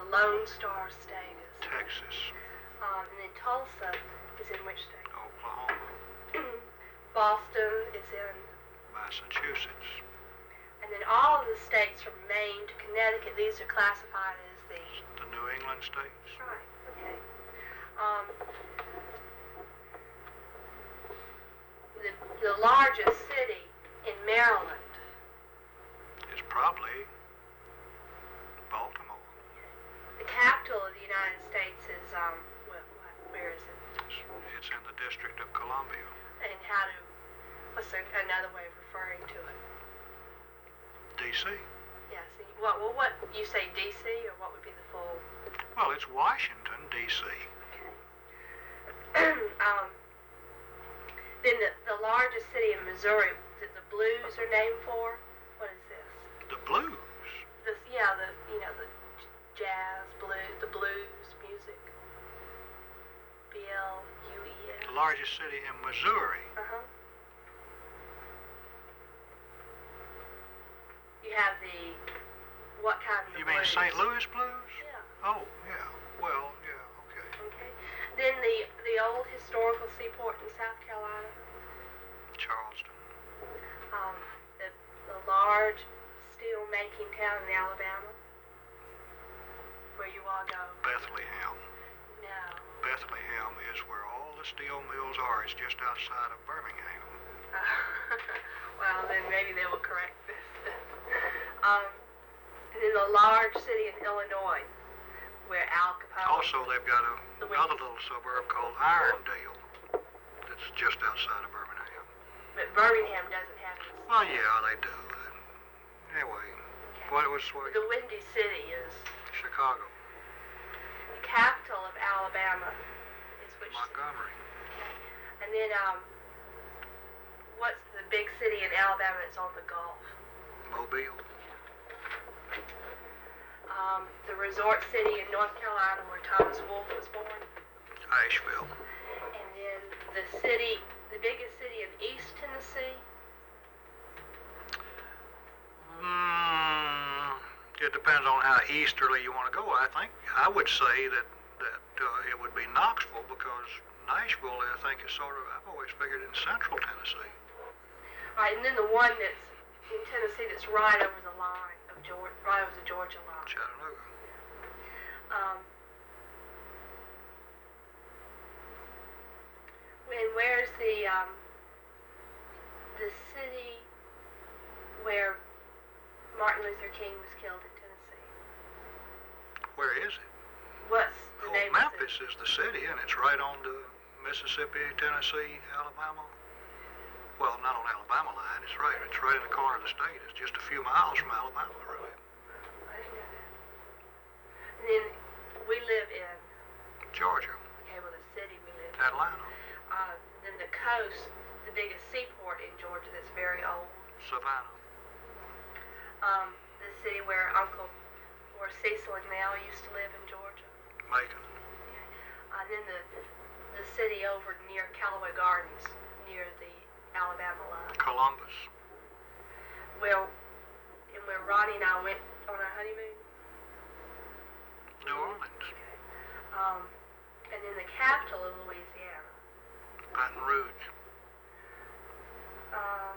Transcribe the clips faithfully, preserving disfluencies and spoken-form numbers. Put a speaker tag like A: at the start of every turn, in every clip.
A: Lone Star State is?
B: Texas.
A: Um, and then Tulsa is in which state?
B: Oklahoma.
A: Boston is in?
B: Massachusetts.
A: And then all of the states from Maine to Connecticut, these are classified as the?
B: The New England states.
A: Right, okay. Um, the, the largest city in Maryland?
B: Is probably Baltimore.
A: The capital of the United States is, um, what, what, where is it?
B: It's, it's in the District of Columbia.
A: And how do, what's a, another way of referring to it?
B: D C.
A: Yes. Yeah, what, well, what, you say D C, or what would be the full?
B: Well, it's Washington, D C.
A: Okay. um, then the, the largest city in Missouri that the blues are named for, what is this?
B: The blues?
A: The, yeah, the, you know, the jazz, blues, the blues music. B L U E S.
B: The largest city in Missouri.
A: Uh-huh. You have the, what kind of
B: You
A: blues?
B: mean Saint Louis blues?
A: Yeah.
B: Oh, yeah. Well, yeah, okay.
A: Okay. Then the, the old historical seaport in South Carolina.
B: Charleston.
A: Um, the, the large steel-making town in Alabama, where you all go.
B: Bethlehem.
A: No.
B: Bethlehem is where all the steel mills are. It's just outside of Birmingham.
A: Uh, well, then maybe they will correct this. um, and then the large city in Illinois, where Al Capone.
B: Also, they've got a, another little suburb called Irondale that's just outside of Birmingham.
A: But Birmingham doesn't have it.
B: Well, yeah, they do. Anyway,
A: Okay.
B: what was what?
A: The Windy City is
B: Chicago.
A: the capital of Alabama. Is which?
B: Montgomery.
A: Okay. And then um, what's the big city in Alabama that's on the Gulf?
B: Mobile.
A: Um, the resort city in North Carolina where Thomas Wolfe was born.
B: Asheville.
A: And then the city, the biggest city in East Tennessee.
B: Mm, it depends on how easterly you want to go. I think I would say that that uh, it would be Knoxville, because Nashville, I think, is sort of, I've always figured, in central Tennessee.
A: All right, and then the one that's in Tennessee that's right over the line of Georgia, right over the Georgia line.
B: Chattanooga.
A: Um, and where's the um, the city where Martin Luther King was killed in Tennessee?
B: Where is it?
A: What's the
B: Oh,
A: name
B: Memphis
A: of it?
B: is the city, and it's right on the Mississippi, Tennessee, Alabama. Well, not on Alabama line. It's right. It's right in the corner of the state. It's just a few miles from Alabama, really.
A: I didn't know that. And then we live in,
B: Georgia,
A: okay, well, the city we live in.
B: Atlanta,
A: Uh, then the coast, the biggest seaport in Georgia that's very old.
B: Savannah,
A: Um, the city where Uncle, or Cecil and Nell used to live in Georgia.
B: Macon,
A: Uh, then the the city over near Callaway Gardens, near the Alabama line.
B: Columbus,
A: Well, and where Ronnie and I went on our honeymoon.
B: New Orleans,
A: Um, and then the capital of Louisiana.
B: Baton Rouge,
A: Um,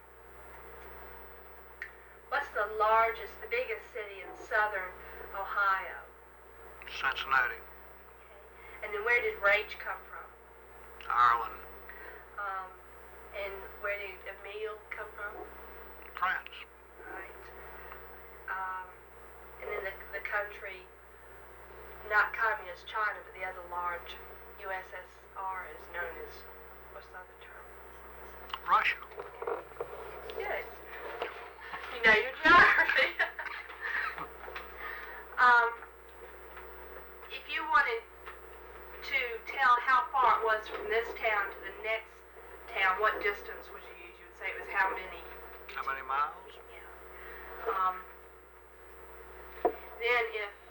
A: what's the largest, the biggest city in southern Ohio?
B: Cincinnati,
A: Okay. And then where did Rach come from?
B: Ireland,
A: Um, and where did Emile come from?
B: France,
A: Right. Um, and then the, the country, not communist China, but the other large U S S R is known as, what's the other term?
B: Russia,
A: Good. You know your geography. um, if you wanted to tell how far it was from this town to the next town, what distance would you use? You would say it was how many?
B: how many miles?
A: Yeah. Um, then if